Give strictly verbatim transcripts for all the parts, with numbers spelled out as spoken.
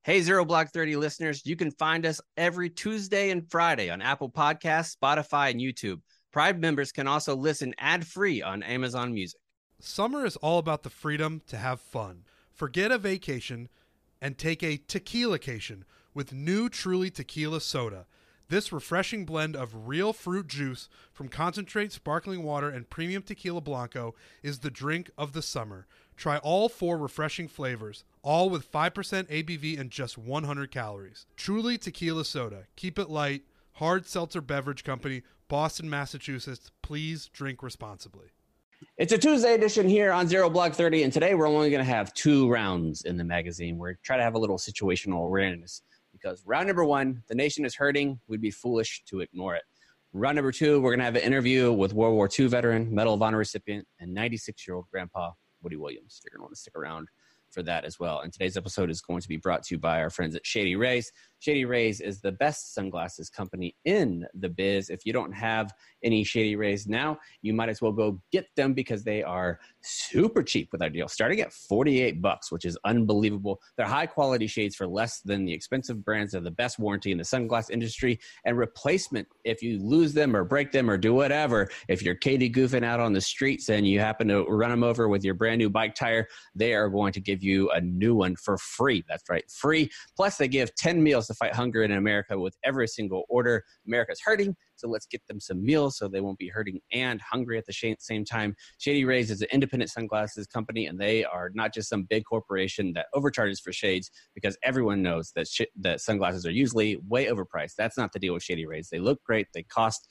Hey, Zero Block thirty listeners, you can find us every Tuesday and Friday on Apple Podcasts, Spotify, and YouTube. Prime members can also listen ad-free on Amazon Music. Summer is all about the freedom to have fun. Forget a vacation and take a tequila-cation with new Truly Tequila Soda. This refreshing blend of real fruit juice from concentrate sparkling water and premium tequila blanco is the drink of the summer. Try all four refreshing flavors, all with five percent A B V and just one hundred calories. Truly Tequila Soda. Keep it light. Hard Seltzer Beverage Company, Boston, Massachusetts. Please drink responsibly. It's a Tuesday edition here on Zero Block thirty, and today we're only going to have two rounds in the magazine. We're trying to have a little situational awareness because round number one, the nation is hurting. We'd be foolish to ignore it. Round number two, we're going to have an interview with World War Two veteran, Medal of Honor recipient, and ninety-six-year-old Grandpa Woody Williams. You're going to want to stick around for that as well. And today's episode is going to be brought to you by our friends at Shady Rays. Shady Rays is the best sunglasses company in the biz. If you don't have any Shady Rays now, you might as well go get them because they are super cheap with our deal, starting at forty-eight bucks, which is unbelievable. They're high quality shades for less than the expensive brands. They're the best warranty in the sunglass industry, and replacement if you lose them or break them or do whatever. If you're Katie goofing out on the streets and you happen to run them over with your brand new bike tire, they are going to give you a new one for free. That's right, free. Plus they give ten meals to fight hunger in America with every single order. America's hurting, so let's get them some meals so they won't be hurting and hungry at the same time. Shady Rays is an independent sunglasses company, and they are not just some big corporation that overcharges for shades, because everyone knows that sh- that sunglasses are usually way overpriced. That's not the deal with Shady Rays. They look great. They cost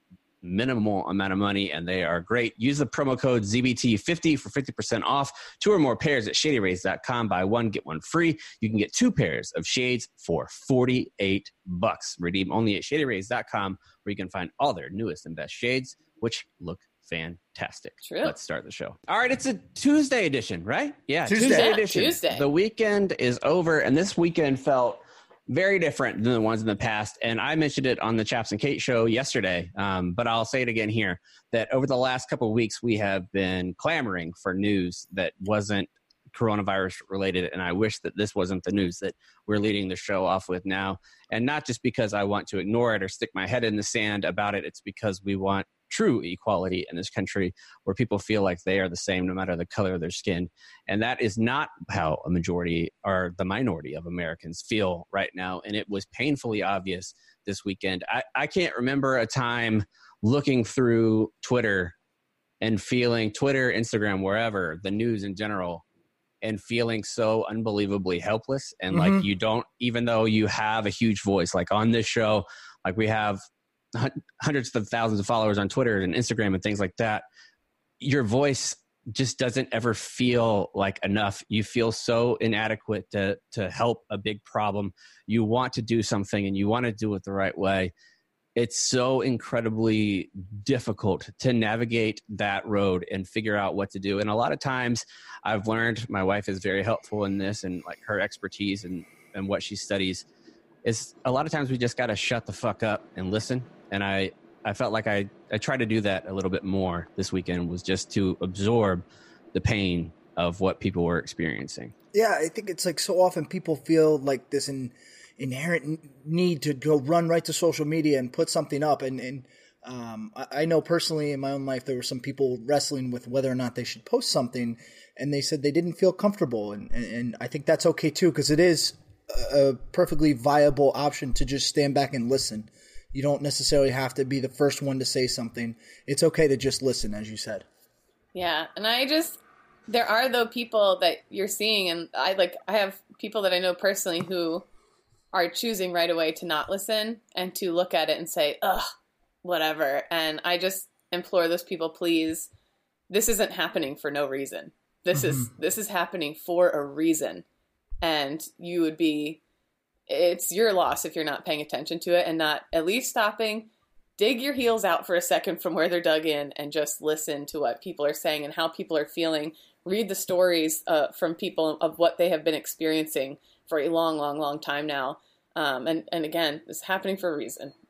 minimal amount of money, and they are great. Use the promo code Z B T fifty for fifty percent off. Two or more pairs at shady rays dot com. Buy one, get one free. You can get two pairs of shades for forty-eight bucks. Redeem only at shady rays dot com, where you can find all their newest and best shades, which look fantastic. True. Let's start the show. All right, it's a Tuesday edition, right? Yeah, Tuesday, Tuesday yeah, edition. Tuesday. The weekend is over, and this weekend felt very different than the ones in the past. And I mentioned it on the Chaps and Kate show yesterday, um, but I'll say it again here, that over the last couple of weeks, we have been clamoring for news that wasn't coronavirus related. And I wish that this wasn't the news that we're leading the show off with now. And not just because I want to ignore it or stick my head in the sand about it. It's because we want true equality in this country, where people feel like they are the same no matter the color of their skin. And that is not how a majority or the minority of Americans feel right now. And it was painfully obvious this weekend. I, I can't remember a time looking through Twitter and feeling Twitter, Instagram, wherever, the news in general, and feeling so unbelievably helpless. And mm-hmm. like you don't, even though you have a huge voice, like on this show, like we have hundreds of thousands of followers on Twitter and Instagram and things like that, your voice just doesn't ever feel like enough. You feel so inadequate to to help a big problem. You want to do something and you want to do it the right way. It's so incredibly difficult to navigate that road and figure out what to do. And a lot of times I've learned, my wife is very helpful in this, and like her expertise and, and what she studies is a lot of times we just got to shut the fuck up and listen. And I, I felt like I, I tried to do that a little bit more this weekend, was just to absorb the pain of what people were experiencing. Yeah, I think it's like so often people feel like this in, inherent need to go run right to social media and put something up. And, and um, I, I know personally in my own life, there were some people wrestling with whether or not they should post something, and they said they didn't feel comfortable. And, and, and I think that's okay too, because it is a perfectly viable option to just stand back and listen. You don't necessarily have to be the first one to say something. It's okay to just listen, as you said. Yeah. And I just, there are though people that you're seeing, and I like, I have people that I know personally who are choosing right away to not listen and to look at it and say, ugh, whatever. And I just implore those people, please, this isn't happening for no reason. This mm-hmm. is, this is happening for a reason. And you would be, it's your loss if you're not paying attention to it and not at least stopping, dig your heels out for a second from where they're dug in and just listen to what people are saying and how people are feeling. Read the stories uh, from people of what they have been experiencing for a long, long, long time now. Um, and, and again, it's happening for a reason.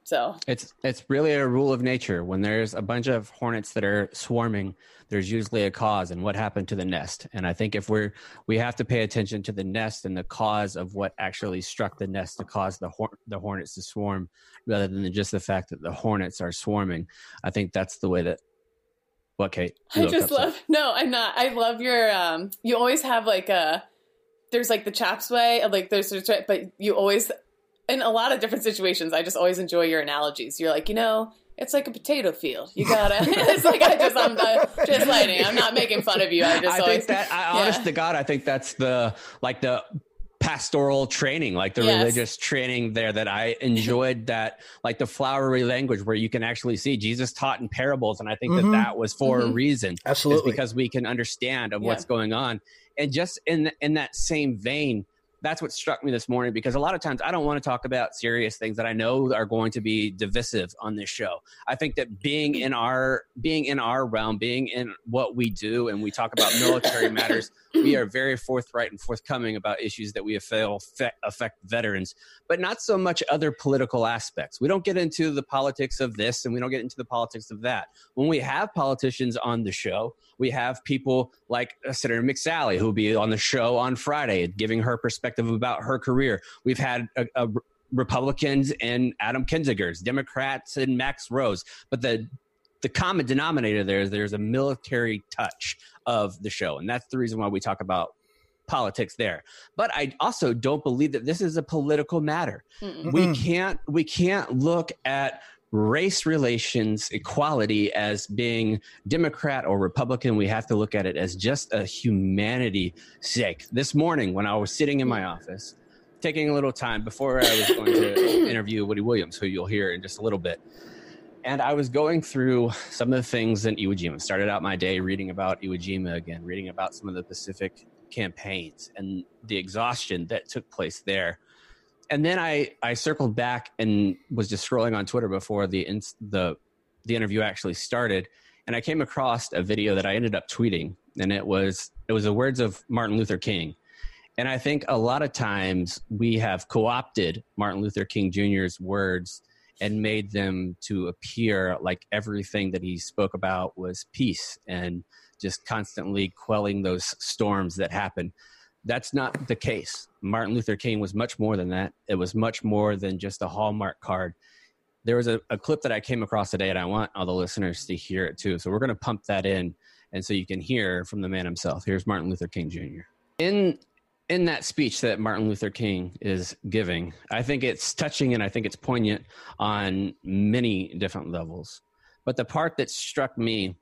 So it's it's really a rule of nature. When there's a bunch of hornets that are swarming, there's usually a cause and what happened to the nest. And I think if we're we have to pay attention to the nest and the cause of what actually struck the nest to cause the hor- the hornets to swarm, rather than just the fact that the hornets are swarming. I think that's the way that. What, Kate? You I just upset. love. No, I'm not. I love your. Um, you always have like a. There's like the chaps way, like there's, there's, but you always. In a lot of different situations, I just always enjoy your analogies. You're like, you know, it's like a potato field. You gotta. It's like I just, I'm uh, just lighting. I'm not making fun of you. I just. I always, think that, I, yeah. honest to God, I think that's the like the pastoral training, like the Yes. religious training there. That I enjoyed that, like the flowery language where you can actually see Jesus taught in parables, and I think Mm-hmm. that that was for Mm-hmm. a reason. Absolutely. It's because we can understand of Yeah. what's going on, and just in in that same vein. That's what struck me this morning, because a lot of times I don't want to talk about serious things that I know are going to be divisive on this show. I think that being in our being in our realm, being in what we do, and we talk about military matters, we are very forthright and forthcoming about issues that we feel affect, affect veterans, but not so much other political aspects. We don't get into the politics of this, and we don't get into the politics of that. When we have politicians on the show, we have people like Senator McSally, who will be on the show on Friday, giving her perspective about her career. We've had a, a Republicans and Adam Kinzinger, Democrats and Max Rose. But the the common denominator there is there's a military touch of the show. And that's the reason why we talk about politics there. But I also don't believe that this is a political matter. Mm-mm. We can't we can't look at race relations, equality as being Democrat or Republican. We have to look at it as just a humanity sake. This morning, when I was sitting in my office, taking a little time before I was going to interview Woody Williams, who you'll hear in just a little bit, and I was going through some of the things in Iwo Jima. Started out my day reading about Iwo Jima again, reading about some of the Pacific campaigns and the exhaustion that took place there. And then I, I circled back and was just scrolling on Twitter before the the the interview actually started, and I came across a video that I ended up tweeting, and it was it was the words of Martin Luther King. And I think a lot of times we have co-opted Martin Luther King Junior's words and made them to appear like everything that he spoke about was peace and just constantly quelling those storms that happen. That's not the case. Martin Luther King was much more than that. It was much more than just a Hallmark card. There was a, a clip that I came across today, and I want all the listeners to hear it too. So we're going to pump that in, and so you can hear from the man himself. Here's Martin Luther King Junior In in that speech that Martin Luther King is giving, I think it's touching and I think it's poignant on many different levels. But the part that struck me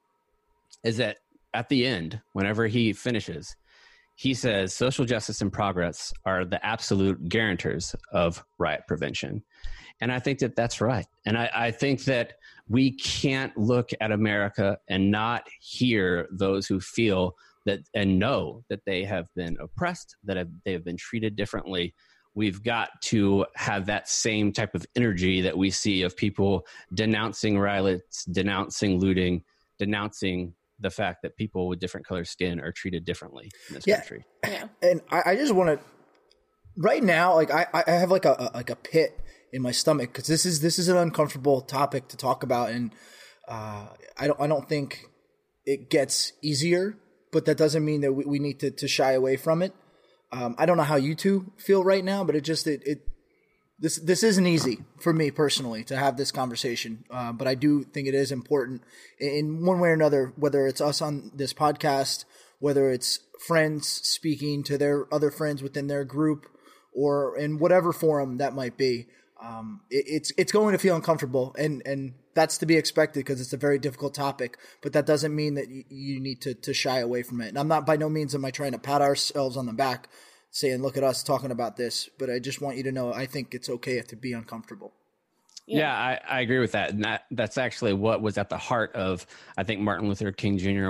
is that at the end, whenever he finishes, he says social justice and progress are the absolute guarantors of riot prevention. And I think that that's right. And I, I think that we can't look at America and not hear those who feel that and know that they have been oppressed, that have, they have been treated differently. We've got to have that same type of energy that we see of people denouncing riots, denouncing looting, denouncing the fact that people with different color skin are treated differently in this Yeah. country. Yeah. And I, I just want to, right now, like I, I have like a, a like a pit in my stomach because this is this is an uncomfortable topic to talk about, and uh, I don't I don't think it gets easier, but that doesn't mean that we, we need to, to shy away from it. Um, I don't know how you two feel right now, but it just it, it this this isn't easy for me personally to have this conversation. Uh, but I do think it is important in one way or another, whether it's us on this podcast, whether it's friends speaking to their other friends within their group, or in whatever forum that might be. Um, it, it's it's going to feel uncomfortable, and, and that's to be expected because it's a very difficult topic. But that doesn't mean that you, you need to, to shy away from it. And I'm not, by no means am I trying to pat ourselves on the back, saying, "Look at us talking about this." But I just want you to know I think it's okay to be uncomfortable. Yeah. Yeah, I, I agree with that. And that, that's actually what was at the heart of, I think Martin Luther King Junior was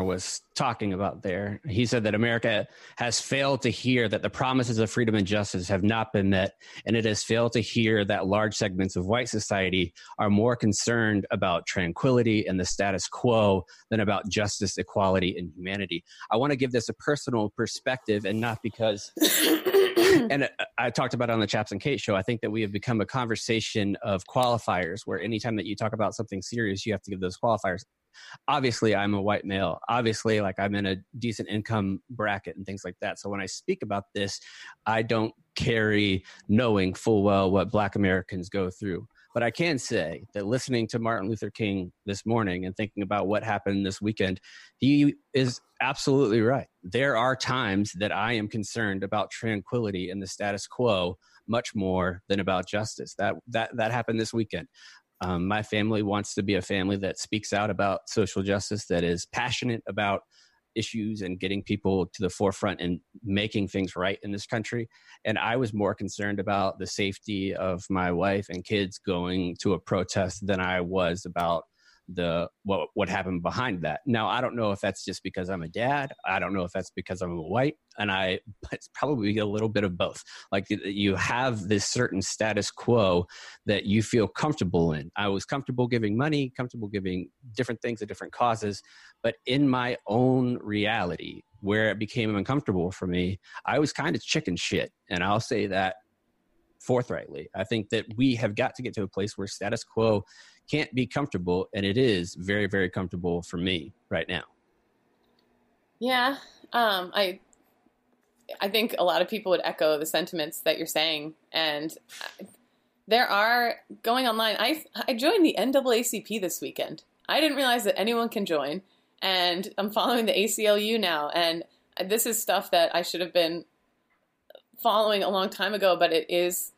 talking about there. He said that America has failed to hear that the promises of freedom and justice have not been met, and it has failed to hear that large segments of white society are more concerned about tranquility and the status quo than about justice, equality, and humanity. I want to give this a personal perspective, and not because, and I talked about it on the Chaps and Kate show, I think that we have become a conversation of qualifiers, where anytime that you talk about something serious, you have to give those qualifiers. Obviously, I'm a white male. Obviously, like I'm in a decent income bracket and things like that. So when I speak about this, I don't carry knowing full well what Black Americans go through. But I can say that listening to Martin Luther King this morning and thinking about what happened this weekend, he is absolutely right. There are times that I am concerned about tranquility and the status quo much more than about justice. That that that happened this weekend. Um, my family wants to be a family that speaks out about social justice, that is passionate about issues and getting people to the forefront and making things right in this country. And I was more concerned about the safety of my wife and kids going to a protest than I was about the what what happened behind that. Now, I don't know if that's just because I'm a dad. I don't know if that's because I'm a white, and I it's probably a little bit of both. Like you have this certain status quo that you feel comfortable in. I was comfortable giving money, comfortable giving different things to different causes, but in my own reality, where it became uncomfortable for me, I was kind of chicken shit, and I'll say that forthrightly. I think that we have got to get to a place where status quo can't be comfortable, and it is very, very comfortable for me right now. Yeah, um, I I think a lot of people would echo the sentiments that you're saying, and there are going online. I I joined the N double A C P this weekend. I didn't realize that anyone can join, and I'm following the A C L U now, and this is stuff that I should have been following a long time ago, but it is.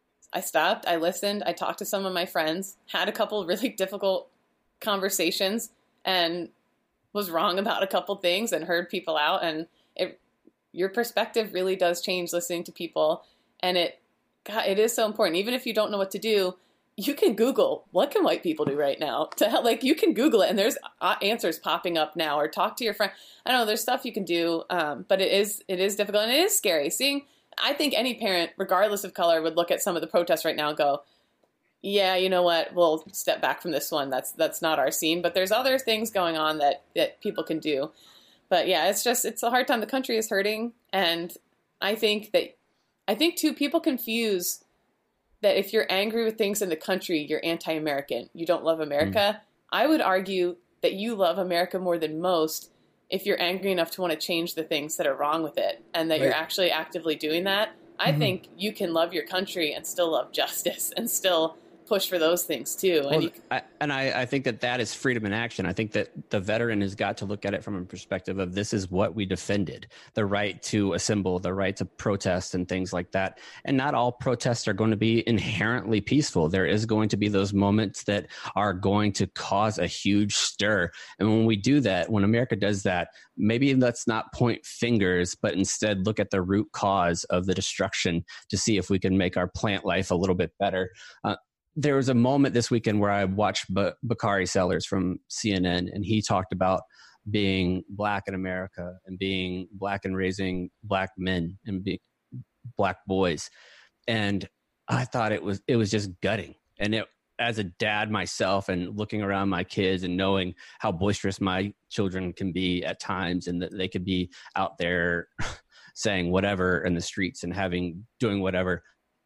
I stopped, I listened, I talked to some of my friends, had a couple really difficult conversations, and was wrong about a couple things and heard people out. And it, your perspective really does change listening to people. And it, God, it is so important. Even if you don't know what to do, you can Google, what can white people do right now? To help, like, you can Google it and there's answers popping up now, or talk to your friend. I don't know, there's stuff you can do, um, but it is, it is difficult, and it is scary. Seeing, I think any parent, regardless of color, would look at some of the protests right now and go, yeah, you know what, we'll step back from this one. That's that's not our scene. But there's other things going on that, that people can do. But yeah, it's just, it's a hard time. The country is hurting. And I think that, I think too, people confuse that if you're angry with things in the country, you're anti-American. You don't love America. Mm. I would argue that you love America more than most if you're angry enough to want to change the things that are wrong with it, and that right. you're actually actively doing that. I mm-hmm. think you can love your country and still love justice and still push for those things too. Well, and you, I, and I, I think that that is freedom in action. I think that the veteran has got to look at it from a perspective of, this is what we defended: the right to assemble, the right to protest and things like that. And not all protests are going to be inherently peaceful. There is going to be those moments that are going to cause a huge stir. And when we do that, when America does that, maybe let's not point fingers, but instead look at the root cause of the destruction to see if we can make our plant life a little bit better. Uh, There was a moment this weekend where I watched B- Bakari Sellers from C N N, and he talked about being Black in America and being Black and raising Black men and be Black boys. And I thought it was, it was just gutting. And it, as a dad myself, and looking around my kids and knowing how boisterous my children can be at times, and that they could be out there saying whatever in the streets and having, doing whatever,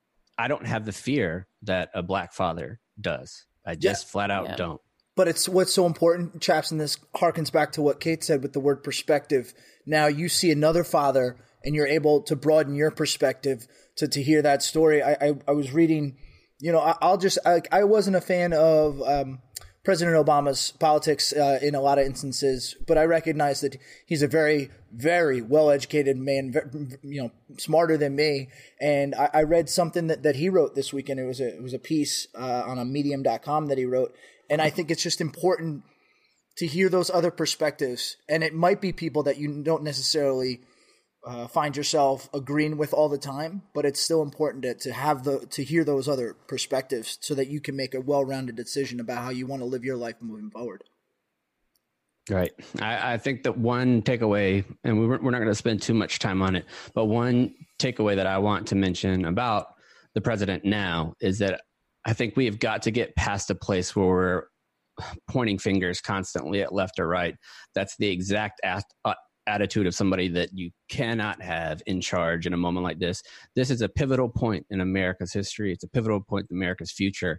I don't have the fear that a Black father does. I just yeah. flat out yeah. don't. But it's what's so important, Chaps, and this harkens back to what Kate said with the word perspective. Now you see another father, and you're able to broaden your perspective to, to hear that story. I, I, I was reading, you know, I, I'll just, I, I wasn't a fan of um, President Obama's politics uh, in a lot of instances, but I recognize that he's a very, very well-educated man, you know, smarter than me. And I, I read something that, that he wrote this weekend. It was a, it was a piece uh, on a medium dot com that he wrote. And I think it's just important to hear those other perspectives. And it might be people that you don't necessarily uh, find yourself agreeing with all the time, but it's still important to, to have the, to hear those other perspectives so that you can make a well-rounded decision about how you want to live your life moving forward. Right. I, I think that one takeaway, and we, we're not going to spend too much time on it, but one takeaway that I want to mention about the president now is that I think we have got to get past a place where we're pointing fingers constantly at left or right. That's the exact at, uh, attitude of somebody that you cannot have in charge in a moment like this. This is a pivotal point in America's history. It's a pivotal point in America's future.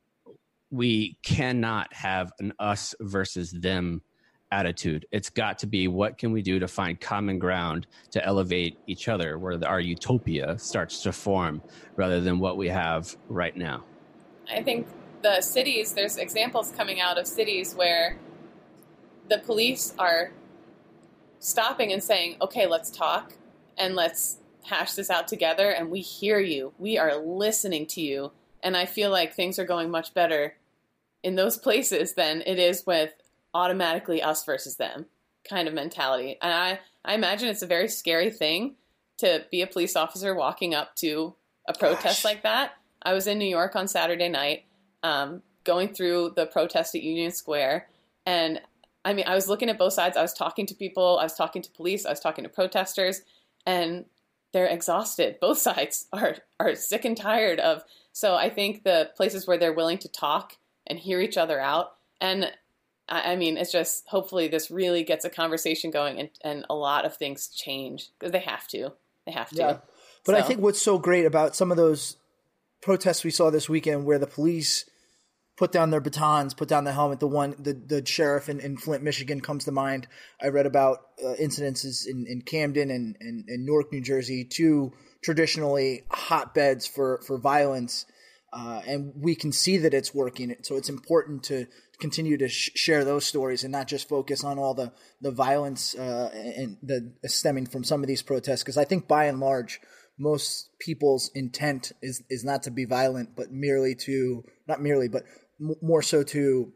We cannot have an us versus them attitude. It's got to be, what can we do to find common ground to elevate each other, where our utopia starts to form, rather than what we have right now. I think the cities, there's examples coming out of cities where the police are stopping and saying, okay, let's talk and let's hash this out together, and we hear you. We are listening to you. And I feel like things are going much better in those places than it is with automatically us versus them kind of mentality. And I, I imagine it's a very scary thing to be a police officer walking up to a protest Gosh. like that. I was in New York on Saturday night, um, going through the protest at Union Square. And I mean, I was looking at both sides. I was talking to people. I was talking to police. I was talking to protesters, and they're exhausted. Both sides are, are sick and tired of. So I think the places where they're willing to talk and hear each other out, and I mean, it's just, hopefully this really gets a conversation going, and, and a lot of ththings change, because they have to. They have to. Yeah. But so. I think what's so great about some of those protests we saw this weekend, where the police put down their batons, put down the helmet, the one, the, the sheriff in, in Flint, Michigan comes to mind. I read about uh, incidences in, in Camden and, and, and Newark, New Jersey, two traditionally hotbeds for, for violence. Uh, and we can see that it's working. So it's important to continue to sh- share those stories and not just focus on all the, the violence uh, and the stemming from some of these protests. Because I think by and large, most people's intent is, is not to be violent, but merely to, not merely, but m- more so to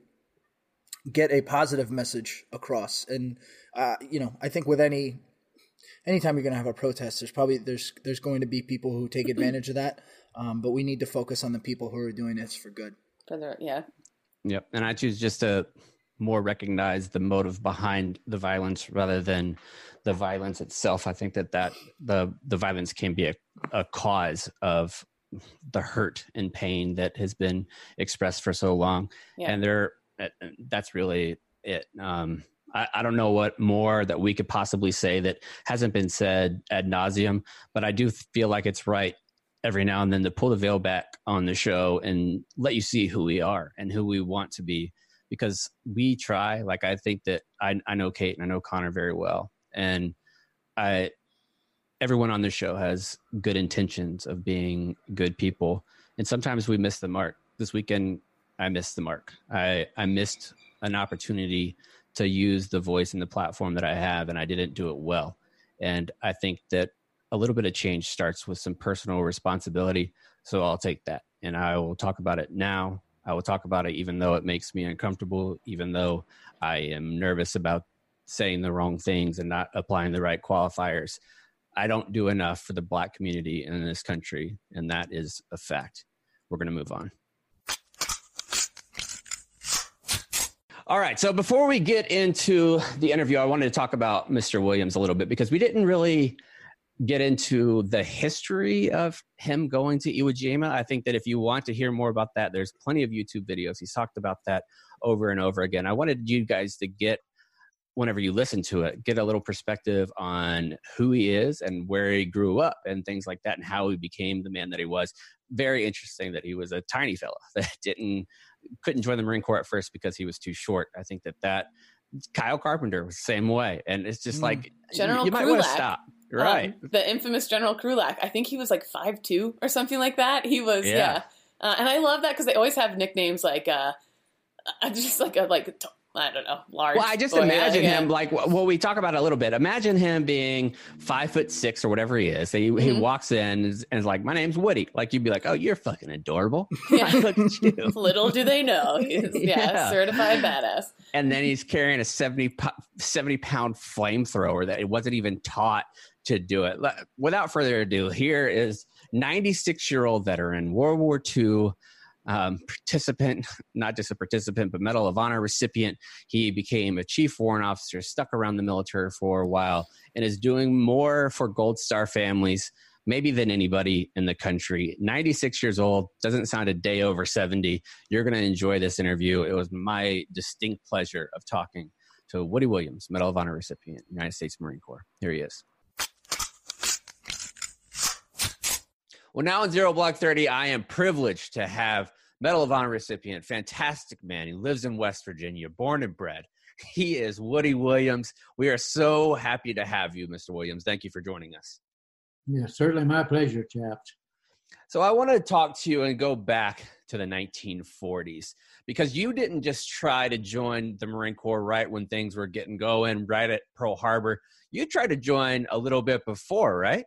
get a positive message across. And, uh, you know, I think with any, anytime you're going to have a protest, there's probably, there's, there's going to be people who take advantage of that. Um, but we need to focus on the people who are doing this for good. For the, yeah. Yep. And I choose just to more recognize the motive behind the violence rather than the violence itself. I think that, that the, the violence can be a, a cause of the hurt and pain that has been expressed for so long. Yeah. And there, that's really it. Um, I, I don't know what more that we could possibly say that hasn't been said ad nauseum, but I do feel like it's right every now and then to pull the veil back on the show and let you see who we are and who we want to be, because we try. Like, I think that I, I know Kate and I know Connor very well. And I, everyone on the show has good intentions of being good people. And sometimes we miss the mark. This weekend, I missed the mark. I, I missed an opportunity to use the voice and the platform that I have, and I didn't do it well. And I think that a little bit of change starts with some personal responsibility. So I'll take that, and I will talk about it now. I will talk about it even though it makes me uncomfortable, even though I am nervous about saying the wrong things and not applying the right qualifiers. I don't do enough for the Black community in this country, and that is a fact. We're going to move on. All right. So before we get into the interview, I wanted to talk about Mister Williams a little bit, because we didn't really get into the history of him going to Iwo Jima. I think that if you want to hear more about that, there's plenty of YouTube videos. He's talked about that over and over again. I wanted you guys to get, whenever you listen to it, get a little perspective on who he is and where he grew up and things like that, and how he became the man that he was. Very interesting that he was a tiny fella that didn't, couldn't join the Marine Corps at first because he was too short. I think that that Kyle Carpenter was the same way. And it's just mm. like, General you, you might want to stop. Right. Um, the infamous General Krulak. I think he was like five two or something like that. He was, yeah. yeah. Uh, and I love that because they always have nicknames like, uh, just like a, like, I don't know, large. Well, I just boy, imagine yeah. him like, well, we talk about it a little bit. Imagine him being five foot six or whatever he is. He, mm-hmm. he walks in and is, and is like, my name's Woody. Like, you'd be like, oh, you're fucking adorable. Yeah. Look at you. Little do they know. He's, yeah, yeah, certified badass. And then he's carrying a seventy pound flamethrower that it wasn't even taught to do it. Without further ado, here is ninety-six year old veteran, World War Two, um, participant, not just a participant, but Medal of Honor recipient. He became a chief warrant officer, stuck around the military for a while, and is doing more for Gold Star families maybe than anybody in the country. ninety-six years old, doesn't sound a day over seventy. You're going to enjoy this interview. It was my distinct pleasure of talking to Woody Williams, Medal of Honor recipient, United States Marine Corps. Here he is. Well, now in Zero Block thirty, I am privileged to have Medal of Honor recipient, fantastic man. He lives in West Virginia, born and bred. He is Woody Williams. We are so happy to have you, Mister Williams. Thank you for joining us. Yeah, certainly my pleasure, chaps. So I want to talk to you and go back to the nineteen forties, because you didn't just try to join the Marine Corps right when things were getting going, right at Pearl Harbor. You tried to join a little bit before, right?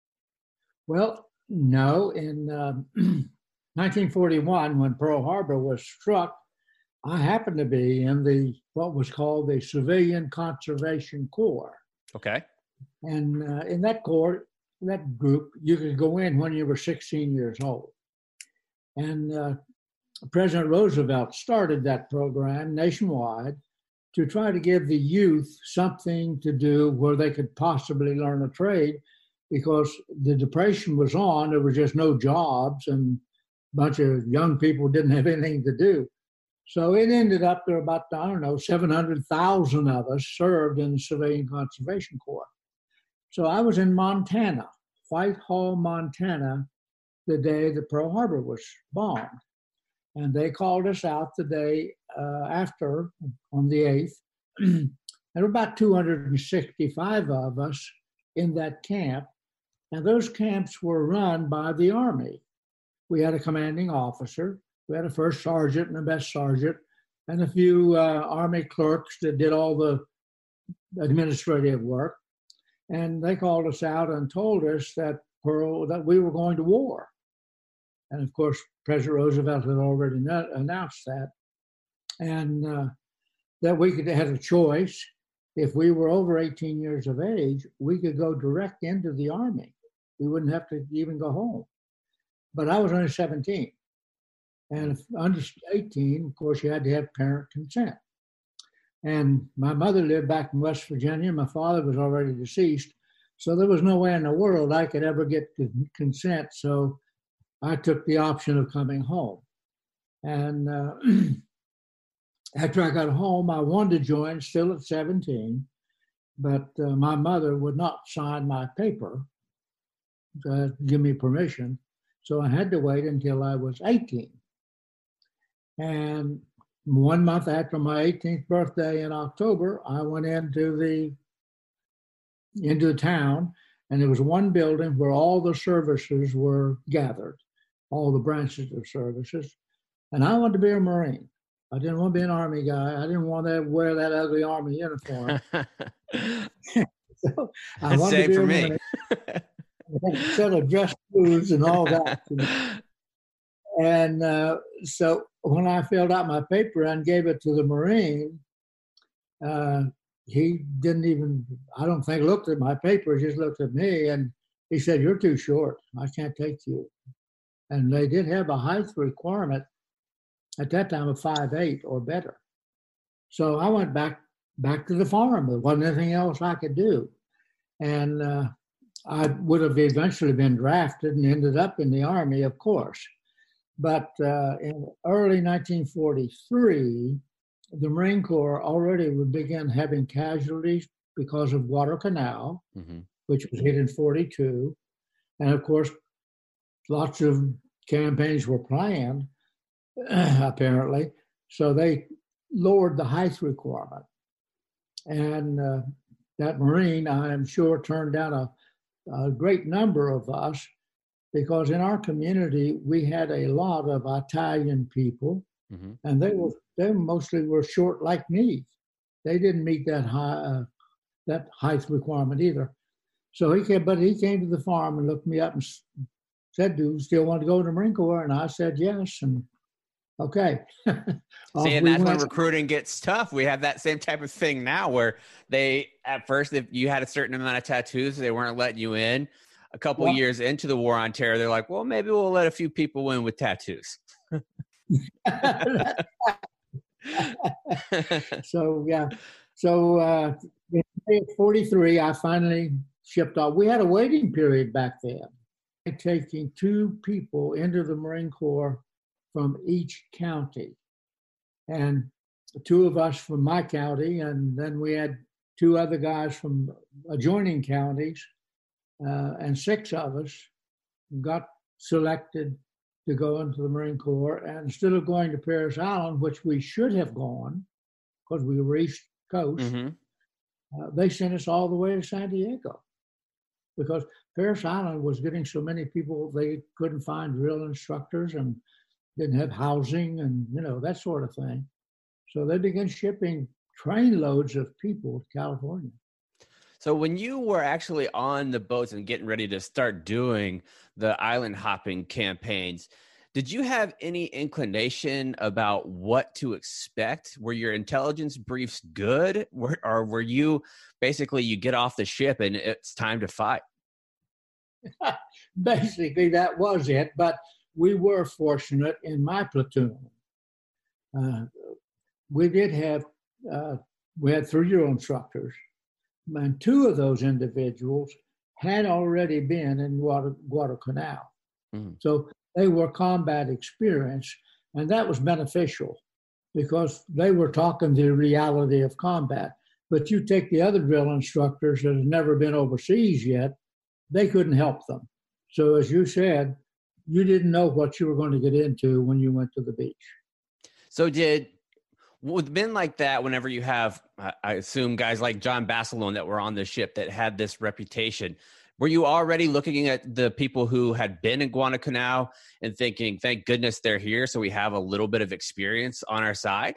Well, no. In um, nineteen forty-one, when Pearl Harbor was struck, I happened to be in the what was called the Civilian Conservation Corps. Okay. And uh, in that corps, that group, you could go in when you were sixteen years old. And uh, President Roosevelt started that program nationwide to try to give the youth something to do where they could possibly learn a trade, because the Depression was on. There were just no jobs, and a bunch of young people didn't have anything to do. So it ended up there about, I don't know, seven hundred thousand of us served in the Civilian Conservation Corps. So I was in Montana, Whitehall, Montana, the day that Pearl Harbor was bombed. And they called us out the day uh, after, on the eighth. There were about two hundred sixty-five of us in that camp. And those camps were run by the Army. We had a commanding officer. We had a first sergeant and a best sergeant, and a few uh, Army clerks that did all the administrative work. And they called us out and told us that Pearl, that we were going to war. And of course, President Roosevelt had already no- announced that. And uh, that we could have a choice. If we were over eighteen years of age, we could go direct into the Army. We wouldn't have to even go home. But I was only seventeen. And if under eighteen, of course, you had to have parent consent. And my mother lived back in West Virginia. My father was already deceased. So there was no way in the world I could ever get consent. So I took the option of coming home. And uh, after I got home, I wanted to join, still at seventeen. But uh, my mother would not sign my paper to give me permission. So I had to wait until I was eighteen. And one month after my eighteenth birthday in October, I went into the into the town, and there was one building where all the services were gathered, all the branches of services. And I wanted to be a Marine. I didn't want to be an Army guy. I didn't want to wear that ugly Army uniform. So I wanted Same to be for a me. Marine. Set of dress shoes and all that. And uh, so when I filled out my paper and gave it to the Marine, uh, he didn't even, I don't think, looked at my paper, he just looked at me and he said, "You're too short. I can't take you." And they did have a height requirement at that time of five eight or better. So I went back back to the farm. There wasn't anything else I could do. And uh, I would have eventually been drafted and ended up in the Army, of course. But uh, in early nineteen forty-three, the Marine Corps already would begin having casualties because of Guadalcanal, mm-hmm. which was hit in forty-two. And of course, lots of campaigns were planned, apparently. So they lowered the height requirement. And uh, that Marine, I am sure, turned down a, a great number of us, because in our community, we had a lot of Italian people, mm-hmm. and they were they mostly were short like me. They didn't meet that high uh, that height requirement either. So he came, but he came to the farm and looked me up and said, "Do you still want to go to the Marine Corps?" And I said, "Yes." And okay. See, and that's when recruiting gets tough. We have that same type of thing now, where they, at first, if you had a certain amount of tattoos, they weren't letting you in. A couple well, years into the war on terror, they're like, well, maybe we'll let a few people in with tattoos. So, yeah. So, uh, in forty-three, I finally shipped off. We had a waiting period back then, taking two people into the Marine Corps from each county. And two of us from my county, and then we had two other guys from adjoining counties, uh, and six of us got selected to go into the Marine Corps. And instead of going to Parris Island, which we should have gone, because we were East Coast, mm-hmm. uh, they sent us all the way to San Diego, because Parris Island was getting so many people, they couldn't find drill instructors and didn't have housing and, you know, that sort of thing. So they began shipping train loads of people to California. So when you were actually on the boats and getting ready to start doing the island hopping campaigns, did you have any inclination about what to expect? Were your intelligence briefs good? Were, or were you basically, you get off the ship and it's time to fight? Basically, that was it. But we were fortunate in my platoon. Uh, we did have, uh, we had three drill instructors, and two of those individuals had already been in Guada- Guadalcanal. Mm-hmm. So they were combat experienced, and that was beneficial because they were talking the reality of combat. But you take the other drill instructors that have never been overseas yet, they couldn't help them. So as you said, you didn't know what you were going to get into when you went to the beach. So did, with men like that, whenever you have, I assume, guys like John Basilone that were on the ship that had this reputation, were you already looking at the people who had been in Guadalcanal and thinking, thank goodness they're here, so we have a little bit of experience on our side?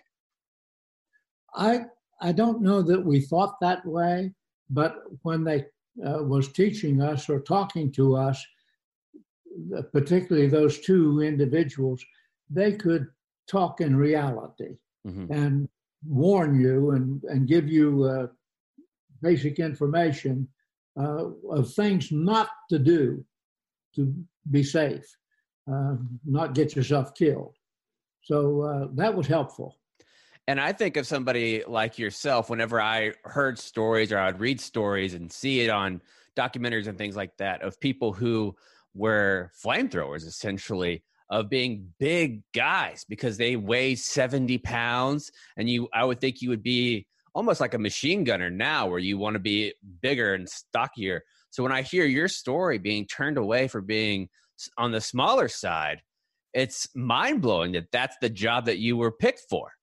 I I don't know that we thought that way, but when they uh, was teaching us or talking to us, particularly those two individuals, they could talk in reality. Mm-hmm. And warn you and, and give you uh, basic information uh, of things not to do to be safe, uh, not get yourself killed. So uh, that was helpful. And I think of somebody like yourself, whenever I heard stories or I would read stories and see it on documentaries and things like that, of people who were flamethrowers, essentially, of being big guys because they weigh seventy pounds. And you, I would think you would be almost like a machine gunner now, where you want to be bigger and stockier. So when I hear your story being turned away for being on the smaller side, it's mind blowing that that's the job that you were picked for.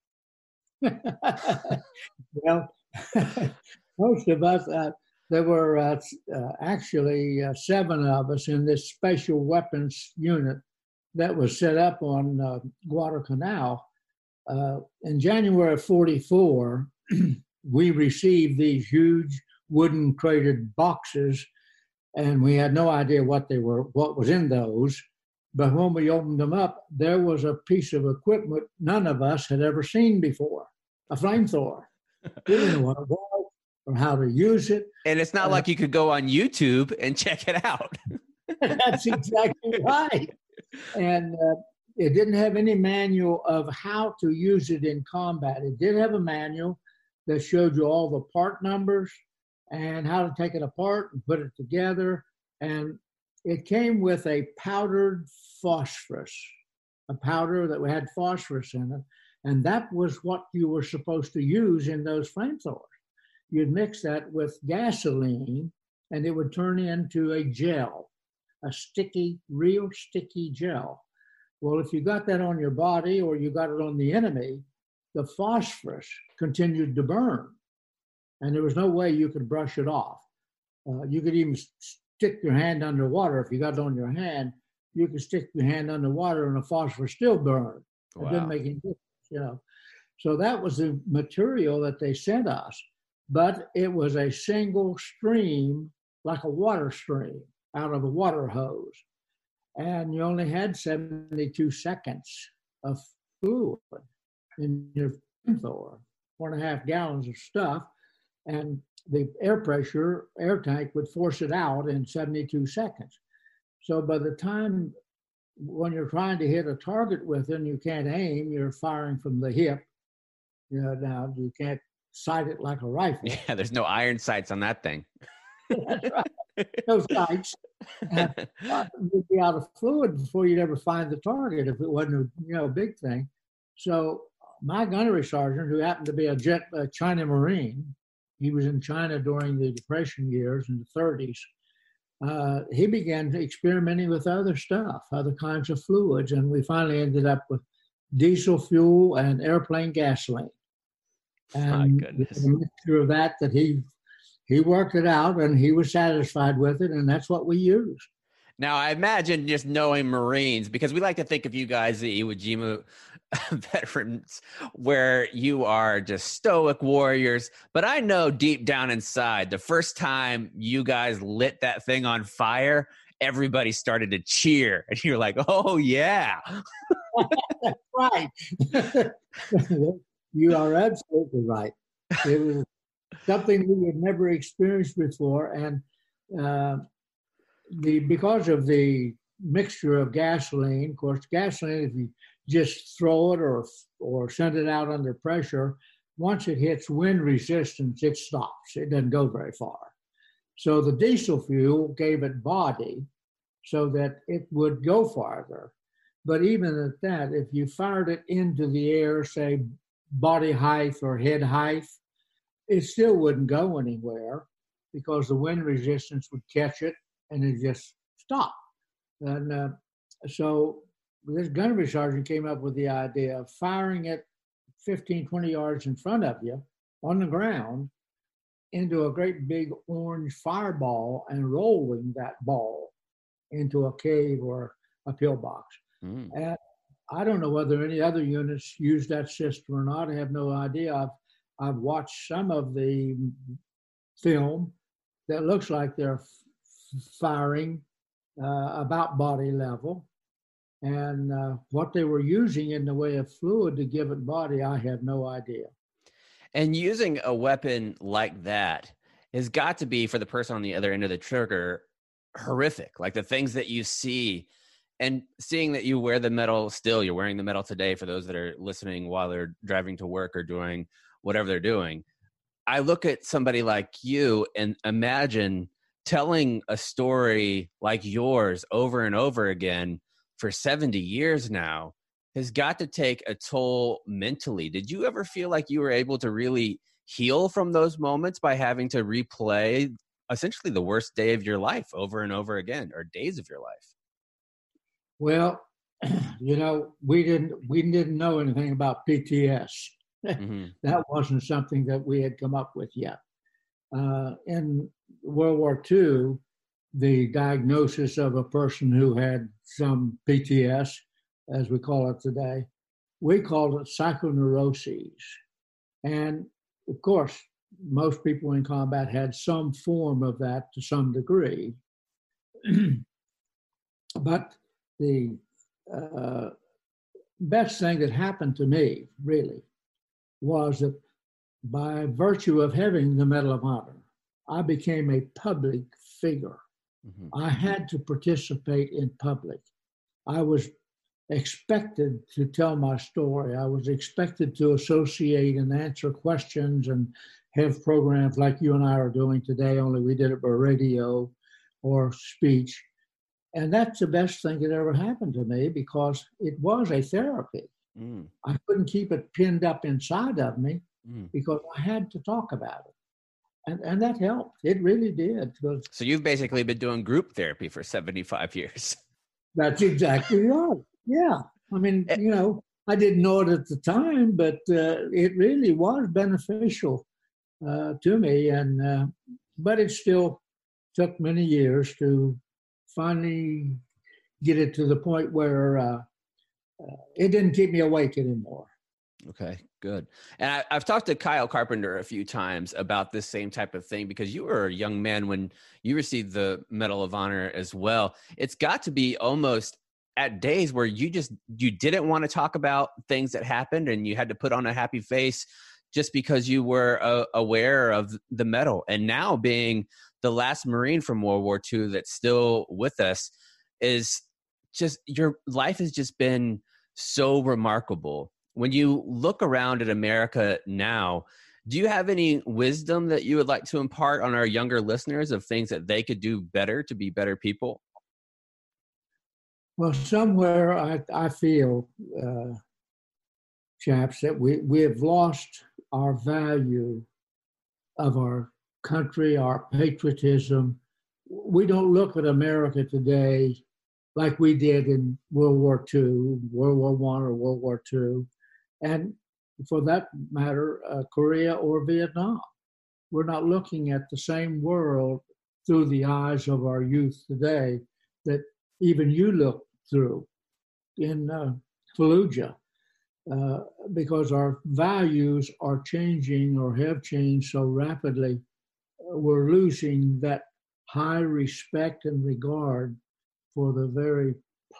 Well, most of us, uh, there were uh, uh, actually uh, seven of us in this special weapons unit that was set up on uh, Guadalcanal. Uh, in January of forty-four, we received these huge wooden crated boxes, and we had no idea what they were, what was in those. But when we opened them up, there was a piece of equipment none of us had ever seen before, a flamethrower. We didn't know what it was or how to use it. And it's not uh, like you could go on YouTube and check it out. That's exactly right. And uh, it didn't have any manual of how to use it in combat. It did have a manual that showed you all the part numbers and how to take it apart and put it together. And it came with a powdered phosphorus, a powder that had phosphorus in it. And that was what you were supposed to use in those flamethrowers. You'd mix that with gasoline and it would turn into a gel, a sticky, real sticky gel. Well, if you got that on your body or you got it on the enemy, the phosphorus continued to burn. And there was no way you could brush it off. Uh, you could even stick your hand underwater. If you got it on your hand, you could stick your hand underwater and the phosphorus still burned. Wow. It didn't make any difference, you know. So that was the material that they sent us. But it was a single stream, like a water stream, out of a water hose. And you only had seventy-two seconds of fluid in your flamethrower, four and a half gallons of stuff. And the air pressure, air tank would force it out in seventy-two seconds. So by the time when you're trying to hit a target with it and you can't aim, you're firing from the hip. You know, now you can't sight it like a rifle. Yeah, there's no iron sights on that thing. That's right. No sights. And you'd be out of fluid before you'd ever find the target if it wasn't a you know big thing. So my gunnery sergeant, who happened to be a jet a China Marine, he was in China during the Depression years in the thirties. Uh, he began experimenting with other stuff, other kinds of fluids, and we finally ended up with diesel fuel and airplane gasoline. And My goodness. a mixture of that that he he worked it out and he was satisfied with it, and that's what we used. Now, I imagine just knowing Marines, because we like to think of you guys, the Iwo Jima veterans, where you are just stoic warriors. But I know deep down inside, the first time you guys lit that thing on fire, everybody started to cheer. And you're like, oh, yeah. That's right. You are absolutely right. It was something we had never experienced before. And uh, the because of the mixture of gasoline, of course, gasoline, if you just throw it or or send it out under pressure, once it hits wind resistance, it stops. It doesn't go very far. So the diesel fuel gave it body so that it would go farther. But even at that, if you fired it into the air, say body height or head height, it still wouldn't go anywhere because the wind resistance would catch it and it just stopped. And uh, so this gunnery sergeant came up with the idea of firing it fifteen, twenty yards in front of you on the ground into a great big orange fireball and rolling that ball into a cave or a pillbox. Mm. And I don't know whether any other units use that system or not. I have no idea. I've, I've watched some of the film that looks like they're f- firing uh, about body level. And uh, what they were using in the way of fluid to give it body, I have no idea. And using a weapon like that has got to be, for the person on the other end of the trigger, horrific. Like the things that you see, and seeing that you wear the medal still, you're wearing the medal today for those that are listening while they're driving to work or doing whatever they're doing. I look at somebody like you and imagine telling a story like yours over and over again for seventy years now has got to take a toll mentally. Did you ever feel like you were able to really heal from those moments by having to replay essentially the worst day of your life over and over again, or days of your life? Well, you know, we didn't we didn't know anything about P T S. Mm-hmm. That wasn't something that we had come up with yet. Uh, in World War Two, the diagnosis of a person who had some P T S, as we call it today, we called it psychoneuroses. And of course, most people in combat had some form of that to some degree. But the uh, best thing that happened to me, really, was that by virtue of having the Medal of Honor, I became a public figure. Mm-hmm. I had to participate in public. I was expected to tell my story. I was expected to associate and answer questions and have programs like you and I are doing today, only we did it by radio or speech. And that's the best thing that ever happened to me because it was a therapy. Mm. I couldn't keep it pinned up inside of me mm. because I had to talk about it. And and that helped. It really did. So you've basically been doing group therapy for seventy-five years. That's exactly right. Yeah. I mean, you know, I didn't know it at the time, but uh, it really was beneficial uh, to me. And uh, but it still took many years to finally get it to the point where uh, uh, it didn't keep me awake anymore. Okay, good. And I, I've talked to Kyle Carpenter a few times about this same type of thing because you were a young man when you received the Medal of Honor as well. It's got to be almost at days where you just, you didn't want to talk about things that happened and you had to put on a happy face just because you were uh, aware of the medal. And now being the last Marine from World War Two that's still with us is just your life has just been so remarkable. When you look around at America now, do you have any wisdom that you would like to impart on our younger listeners of things that they could do better to be better people? Well, somewhere I, I feel, uh, chaps, that we, we have lost our value of our country, our patriotism. We don't look at America today like we did in World War Two, World War One, or World War Two, and for that matter, uh, Korea or Vietnam. We're not looking at the same world through the eyes of our youth today that even you look through in uh, Fallujah, uh, because our values are changing or have changed so rapidly. We're losing that high respect and regard for the very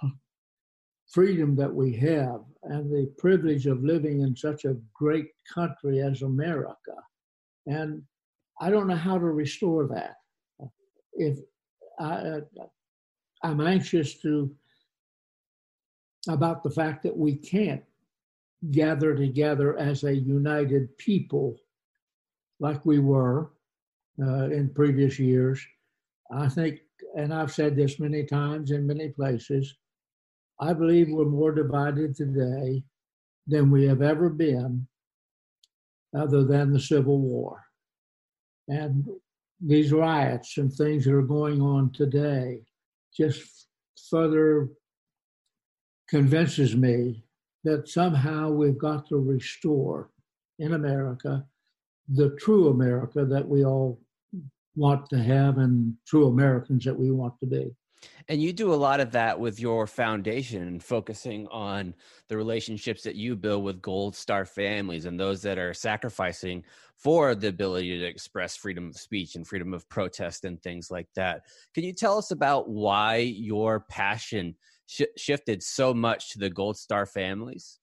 freedom that we have and the privilege of living in such a great country as America. And I don't know how to restore that. If I, I'm anxious to about the fact that we can't gather together as a united people like we were uh, in previous years. I think, and I've said this many times in many places, I believe we're more divided today than we have ever been, other than the Civil War. And these riots and things that are going on today just further convinces me that somehow we've got to restore in America the true America that we all want to have and true Americans that we want to be. And you do a lot of that with your foundation, focusing on the relationships that you build with Gold Star families and those that are sacrificing for the ability to express freedom of speech and freedom of protest and things like that. Can you tell us about why your passion sh- shifted so much to the Gold Star families?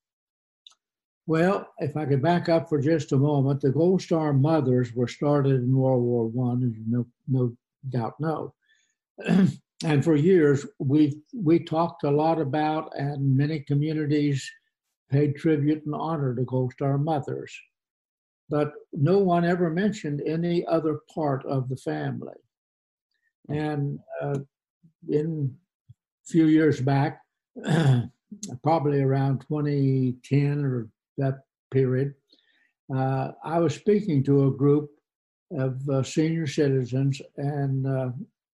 Well, if I could back up for just a moment, the Gold Star Mothers were started in World War One, as you no, no doubt know. And for years, we we talked a lot about, and many communities paid tribute and honor to Gold Star Mothers. But no one ever mentioned any other part of the family. And uh, in a few years back, probably around twenty ten or that period, uh, I was speaking to a group of uh, senior citizens, and uh,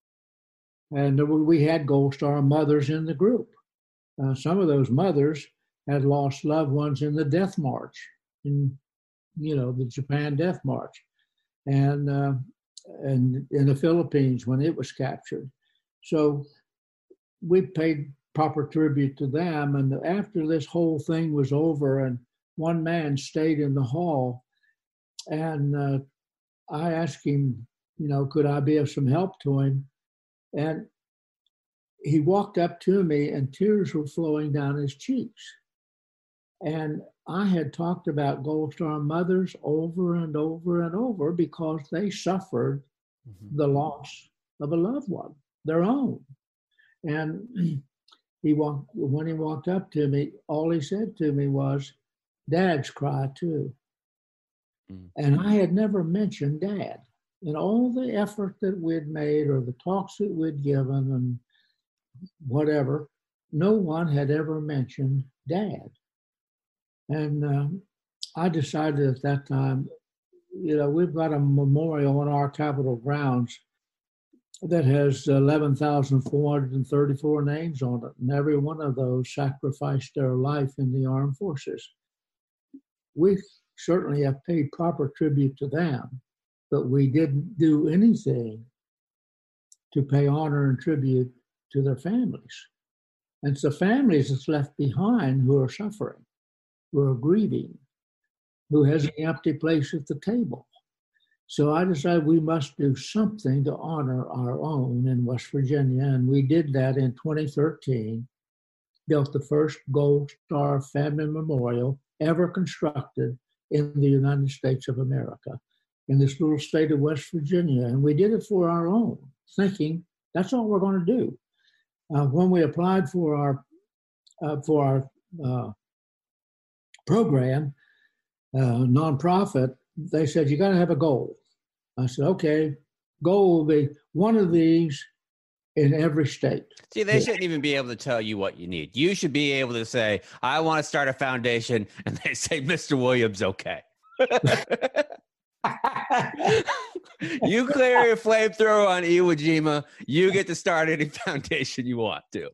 and we had Gold Star mothers in the group. Uh, some of those mothers had lost loved ones in the Death March, in you know the Japan Death March, and uh, and in the Philippines when it was captured. So we paid proper tribute to them. And after this whole thing was over, and one man stayed in the hall, and uh, I asked him, you know, could I be of some help to him? And he walked up to me, and tears were flowing down his cheeks. And I had talked about Gold Star mothers over and over and over because they suffered mm-hmm. the loss of a loved one, their own. And he walked, when he walked up to me, all he said to me was, "Dads cry too." Mm-hmm. And I had never mentioned Dad. And all the effort that we'd made or the talks that we'd given and whatever, no one had ever mentioned Dad. And um, I decided at that time, you know, we've got a memorial on our Capitol grounds that has eleven thousand four hundred thirty-four names on it, and every one of those sacrificed their life in the armed forces. We certainly have paid proper tribute to them, but we didn't do anything to pay honor and tribute to their families. And it's the families that's left behind who are suffering, who are grieving, who has an empty place at the table. So I decided we must do something to honor our own in West Virginia. And we did that in twenty thirteen, built the first Gold Star Family Memorial ever constructed in the United States of America, in this little state of West Virginia. And we did it for our own, thinking that's all we're going to do. Uh, when we applied for our uh, for our uh, program, uh, nonprofit, they said, you got to have a goal. I said, okay, goal will be one of these in every state. See, they shouldn't even be able to tell you what you need. You should be able to say, I want to start a foundation, and they say, Mister Williams, okay. You clear your flamethrower on Iwo Jima, you get to start any foundation you want to.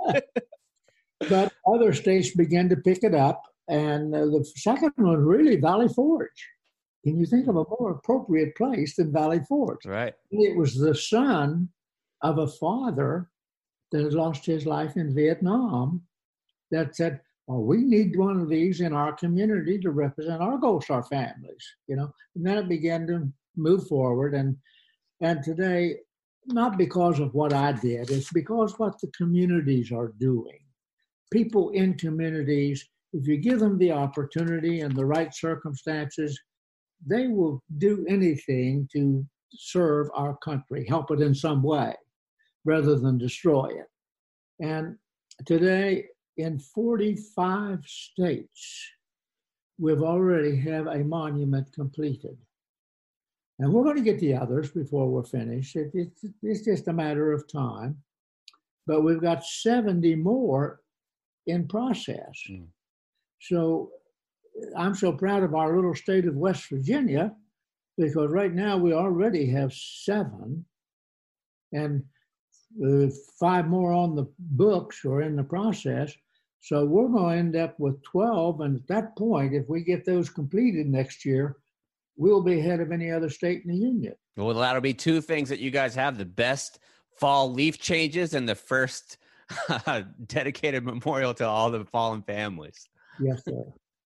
But other states began to pick it up, and uh, the second one really Valley Forge. Can you think of a more appropriate place than Valley Forge? Right. It was the son of a father that had lost his life in Vietnam that said, well, we need one of these in our community to represent our Gold Star families, you know. And then it began to move forward. And and today, not because of what I did, it's because what the communities are doing. People in communities, if you give them the opportunity and the right circumstances, they will do anything to serve our country, help it in some way, rather than destroy it. And today, in forty-five states, we've already have a monument completed. And we're going to get the others before we're finished. It, it, it's just a matter of time. But we've got seventy more in process. Mm. So I'm so proud of our little state of West Virginia, because right now we already have seven, and uh, five more on the books or in the process. So we're going to end up with twelve, and at that point, if we get those completed next year, we'll be ahead of any other state in the union. Well, that'll be two things that you guys have: the best fall leaf changes and the first dedicated memorial to all the fallen families. Yes, sir.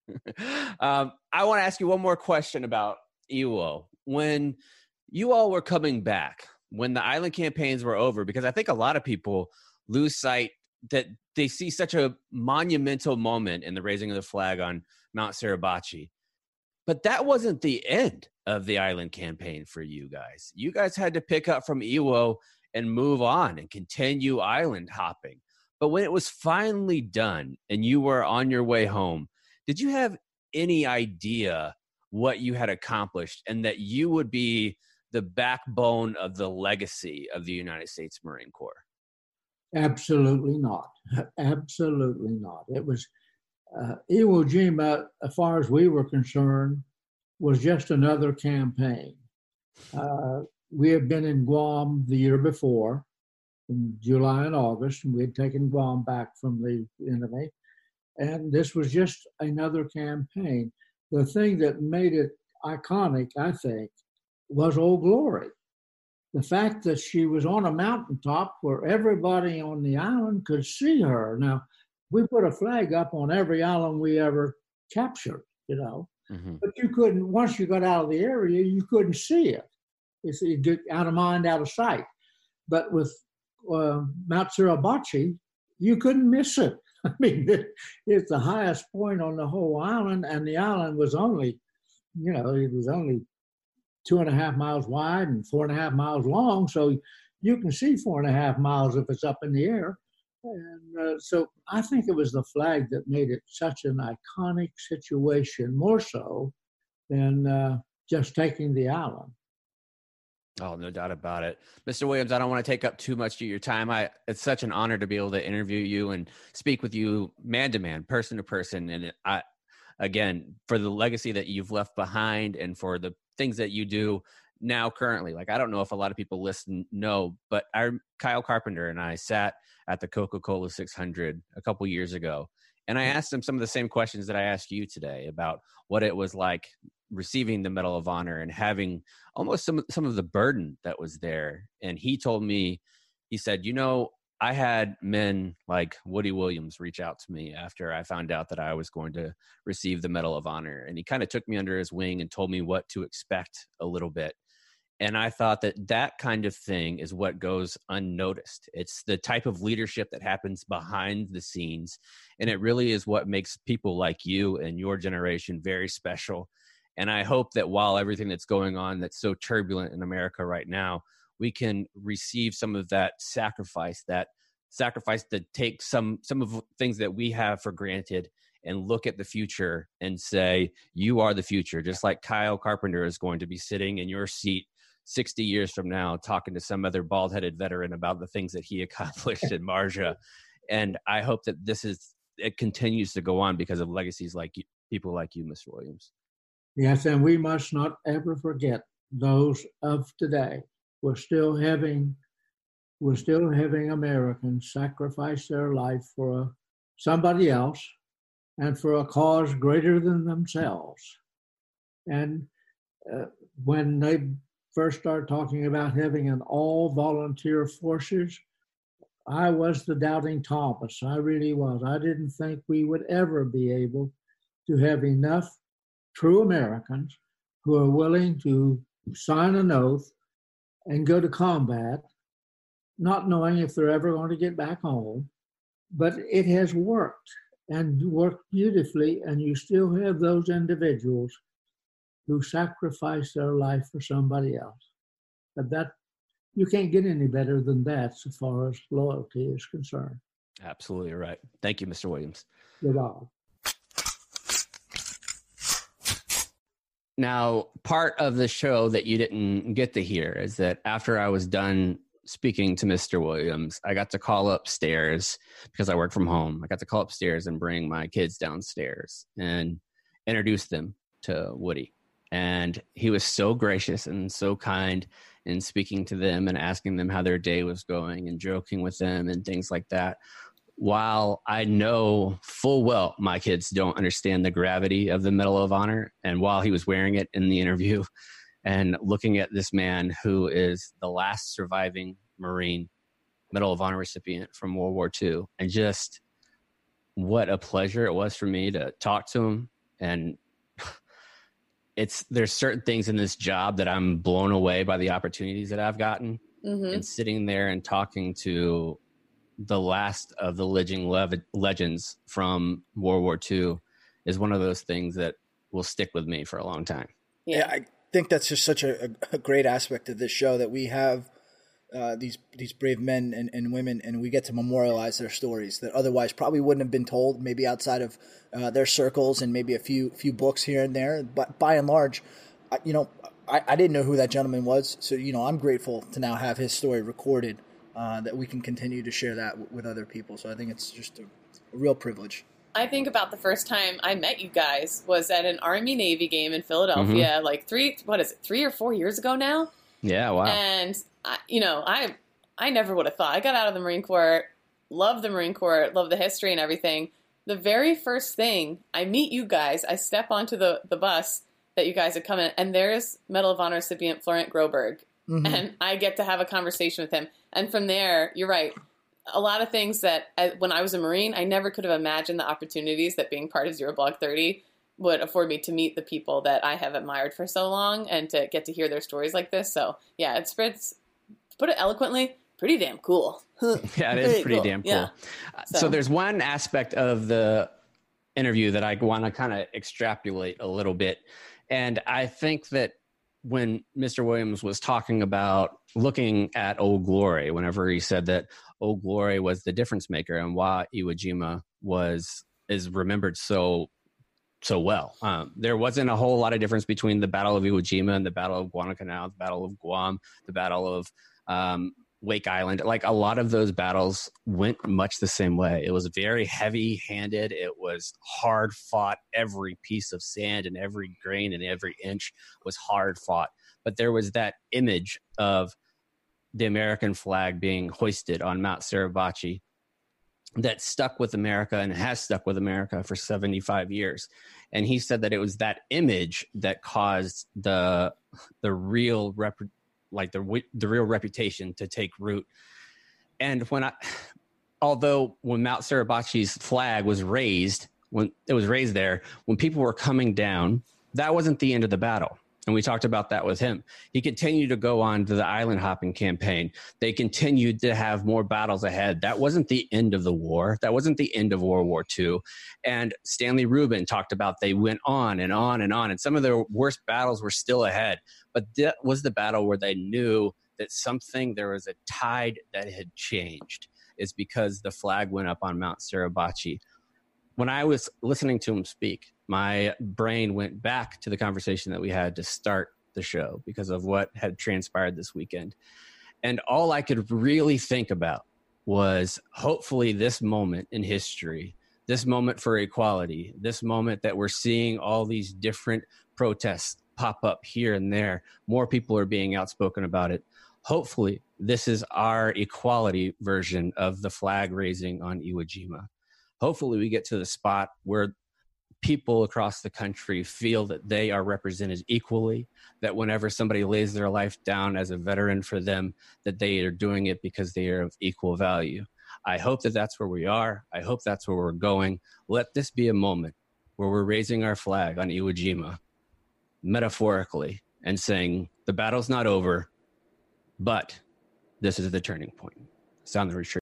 um, I want to ask you one more question about Iwo. When you all were coming back, when the island campaigns were over, because I think a lot of people lose sight that they see such a monumental moment in the raising of the flag on Mount Suribachi. But that wasn't the end of the island campaign for you guys. You guys had to pick up from Iwo and move on and continue island hopping. But when it was finally done and you were on your way home, did you have any idea what you had accomplished and that you would be the backbone of the legacy of the United States Marine Corps? Absolutely not. Absolutely not. It was uh, Iwo Jima, as far as we were concerned, was just another campaign. Uh, we had been in Guam the year before, in July and August, and we had taken Guam back from the enemy. And this was just another campaign. The thing that made it iconic, I think, was Old Glory. The fact that she was on a mountaintop where everybody on the island could see her. Now, we put a flag up on every island we ever captured, you know, mm-hmm. but you couldn't, once you got out of the area, you couldn't see it. It's it, out of mind, out of sight. But with uh, Mount Suribachi, you couldn't miss it. I mean, it, it's the highest point on the whole island, and the island was only, you know, it was only two and a half miles wide and four and a half miles long. So you can see four and a half miles if it's up in the air. And uh, so I think it was the flag that made it such an iconic situation, more so than uh, just taking the island. Oh, no doubt about it. Mister Williams, I don't want to take up too much of your time. I, it's such an honor to be able to interview you and speak with you man to man, person to person. And I, again, for the legacy that you've left behind and for the things that you do now currently. Like, I don't know if a lot of people listen know, but I, Kyle Carpenter and I sat at the Coca-Cola six hundred a couple years ago. And I asked him some of the same questions that I asked you today about what it was like receiving the Medal of Honor and having almost some, some of the burden that was there. And he told me, he said, you know, I had men like Woody Williams reach out to me after I found out that I was going to receive the Medal of Honor. And he kind of took me under his wing and told me what to expect a little bit. And I thought that that kind of thing is what goes unnoticed. It's the type of leadership that happens behind the scenes. And it really is what makes people like you and your generation very special. And I hope that while everything that's going on that's so turbulent in America right now, we can receive some of that sacrifice, that sacrifice to take some some of the things that we have for granted and look at the future and say, you are the future. Just like Kyle Carpenter is going to be sitting in your seat sixty years from now, talking to some other bald-headed veteran about the things that he accomplished in Marja. And I hope that this is, it continues to go on because of legacies like you, people like you, Mister Williams. Yes, and we must not ever forget those of today. We're still having, we're still having Americans sacrifice their life for somebody else and for a cause greater than themselves. And uh, when they first started talking about having an all-volunteer forces, I was the doubting Thomas. I really was. I didn't think we would ever be able to have enough true Americans who are willing to sign an oath and go to combat, not knowing if they're ever going to get back home. But it has worked and worked beautifully, and you still have those individuals who sacrifice their life for somebody else. But that, you can't get any better than that so far as loyalty is concerned. Absolutely right. Thank you, Mister Williams. You're welcome. Now, part of the show that you didn't get to hear is that after I was done speaking to Mister Williams, I got to call upstairs because I work from home. I got to call upstairs and bring my kids downstairs and introduce them to Woody. And he was so gracious and so kind in speaking to them and asking them how their day was going and joking with them and things like that. While I know full well my kids don't understand the gravity of the Medal of Honor, and while he was wearing it in the interview and looking at this man who is the last surviving Marine Medal of Honor recipient from World War Two, and just what a pleasure it was for me to talk to him. And it's there's certain things in this job that I'm blown away by the opportunities that I've gotten. Mm-hmm. And sitting there and talking to the last of the living le- legends from World War Two is one of those things that will stick with me for a long time. Yeah, yeah I think that's just such a, a great aspect of this show, that we have uh, these these brave men and, and women, and we get to memorialize their stories that otherwise probably wouldn't have been told, maybe outside of uh, their circles and maybe a few few books here and there. But by and large, I, you know, I, I didn't know who that gentleman was. So, you know, I'm grateful to now have his story recorded, uh, that we can continue to share that w- with other people. So I think it's just a, a real privilege. I think about the first time I met you guys was at an Army-Navy game in Philadelphia, mm-hmm. like three, what is it, three or four years ago now? Yeah, wow. And, I, you know, I I never would have thought. I got out of the Marine Corps, love the Marine Corps, love the history and everything. The very first thing, I meet you guys, I step onto the, the bus that you guys had come in, and there's Medal of Honor recipient Florent Groberg. Mm-hmm. And I get to have a conversation with him. And from there, you're right. A lot of things that uh, when I was a Marine, I never could have imagined the opportunities that being part of Zero Blog thirty would afford me to meet the people that I have admired for so long and to get to hear their stories like this. So yeah, it's, it's to put it eloquently, pretty damn cool. Yeah, it is pretty cool. damn cool. Yeah. So. so there's one aspect of the interview that I want to kind of extrapolate a little bit. And I think that when Mister Williams was talking about looking at Old Glory, whenever he said that Old Glory was the difference maker and why Iwo Jima was is remembered so so well. Um, there wasn't a whole lot of difference between the Battle of Iwo Jima and the Battle of Guadalcanal, the Battle of Guam, the Battle of um, Wake Island. Like a lot of those battles went much the same way. It was very heavy-handed. It was hard fought. Every piece of sand and every grain and every inch was hard fought. But there was that image of the American flag being hoisted on Mount Suribachi that stuck with America and has stuck with America for seventy-five years. And he said that it was that image that caused the the real rep, like the the real reputation to take root. And when I, although when Mount Suribachi's flag was raised, when it was raised there, when people were coming down, that wasn't the end of the battle. And we talked about that with him. He continued to go on to the island hopping campaign. They continued to have more battles ahead. That wasn't the end of the war. That wasn't the end of World War Two. And Stanley Rubin talked about they went on and on and on. And some of their worst battles were still ahead. But that was the battle where they knew that something, there was a tide that had changed. is because the flag went up on Mount Suribachi. When I was listening to him speak, my brain went back to the conversation that we had to start the show because of what had transpired this weekend. And all I could really think about was hopefully this moment in history, this moment for equality, this moment that we're seeing all these different protests pop up here and there. More people are being outspoken about it. Hopefully, this is our equality version of the flag raising on Iwo Jima. Hopefully, we get to the spot where people across the country feel that they are represented equally, that whenever somebody lays their life down as a veteran for them, that they are doing it because they are of equal value. I hope that that's where we are. I hope that's where we're going. Let this be a moment where we're raising our flag on Iwo Jima, metaphorically, and saying, the battle's not over, but this is the turning point. Sound the retreat.